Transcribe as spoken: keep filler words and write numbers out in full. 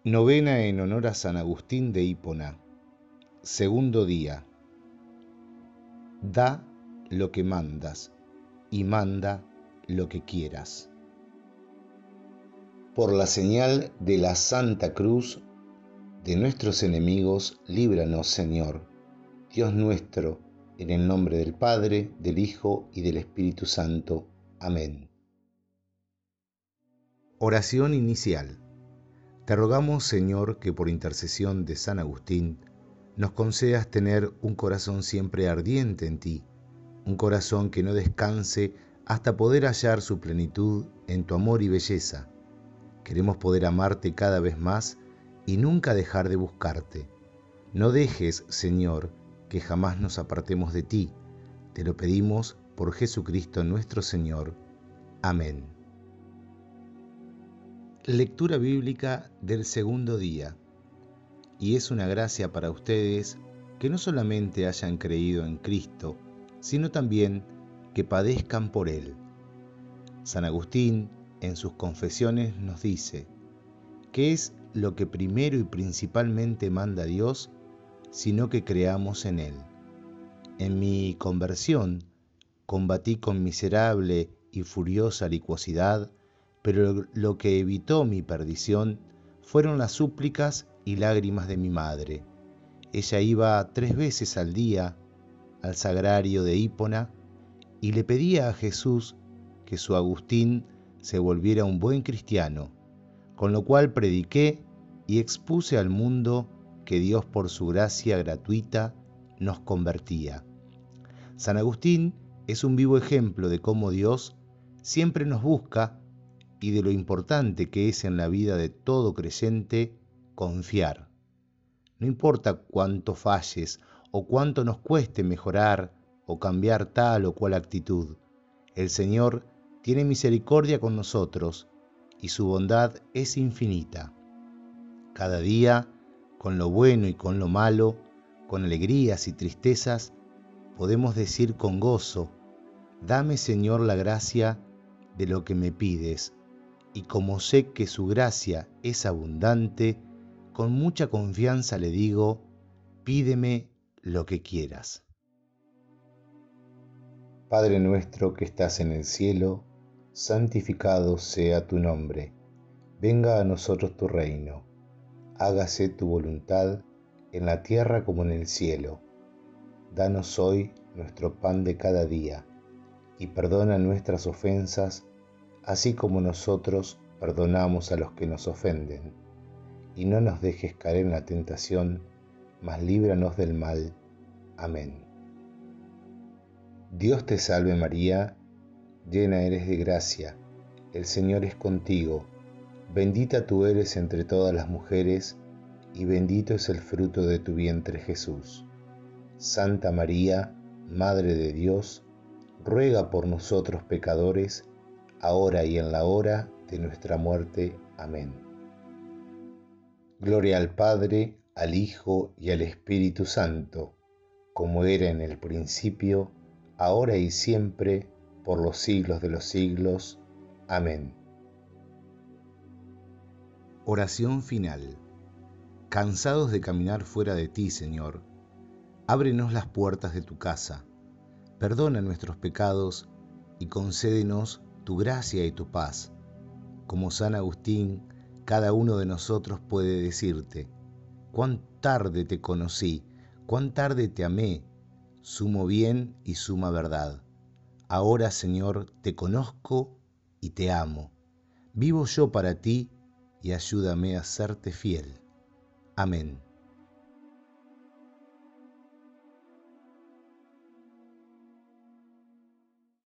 Novena en honor a San Agustín de Hipona. Segundo día. Da lo que mandas y manda lo que quieras. Por la señal de la Santa Cruz de nuestros enemigos, líbranos, Señor, Dios nuestro, en el nombre del Padre, del Hijo y del Espíritu Santo. Amén. Oración inicial. Te rogamos, Señor, que por intercesión de San Agustín nos concedas tener un corazón siempre ardiente en ti, un corazón que no descanse hasta poder hallar su plenitud en tu amor y belleza. Queremos poder amarte cada vez más y nunca dejar de buscarte. No dejes, Señor, que jamás nos apartemos de ti. Te lo pedimos por Jesucristo nuestro Señor. Amén. Lectura bíblica del segundo día. Y es una gracia para ustedes que no solamente hayan creído en Cristo, sino también que padezcan por Él. San Agustín, en sus Confesiones, nos dice: ¿qué es lo que primero y principalmente manda Dios, sino que creamos en Él? En mi conversión, combatí con miserable y furiosa licuosidad, pero lo que evitó mi perdición fueron las súplicas y lágrimas de mi madre. Ella iba tres veces al día al sagrario de Hipona y le pedía a Jesús que su Agustín se volviera un buen cristiano, con lo cual prediqué y expuse al mundo que Dios por su gracia gratuita nos convertía. San Agustín es un vivo ejemplo de cómo Dios siempre nos busca y de lo importante que es en la vida de todo creyente confiar. No importa cuánto falles o cuánto nos cueste mejorar o cambiar tal o cual actitud, el Señor tiene misericordia con nosotros y su bondad es infinita. Cada día, con lo bueno y con lo malo, con alegrías y tristezas, podemos decir con gozo: dame, Señor, la gracia de lo que me pides. Y como sé que su gracia es abundante, con mucha confianza le digo: pídeme lo que quieras. Padre nuestro que estás en el cielo, santificado sea tu nombre. Venga a nosotros tu reino. Hágase tu voluntad en la tierra como en el cielo. Danos hoy nuestro pan de cada día, y perdona nuestras ofensas, así como nosotros perdonamos a los que nos ofenden. Y no nos dejes caer en la tentación, mas líbranos del mal. Amén. Dios te salve María, llena eres de gracia, el Señor es contigo. Bendita tú eres entre todas las mujeres, y bendito es el fruto de tu vientre Jesús. Santa María, Madre de Dios, ruega por nosotros pecadores, ahora y en la hora de nuestra muerte. Amén. Gloria al Padre, al Hijo y al Espíritu Santo, como era en el principio, ahora y siempre, por los siglos de los siglos. Amén. Oración final. Cansados de caminar fuera de ti, Señor, ábrenos las puertas de tu casa, perdona nuestros pecados y concédenos tu gracia y tu paz. Como San Agustín, cada uno de nosotros puede decirte: cuán tarde te conocí, cuán tarde te amé, sumo bien y suma verdad. Ahora, Señor, te conozco y te amo. Vivo yo para ti y ayúdame a serte fiel. Amén.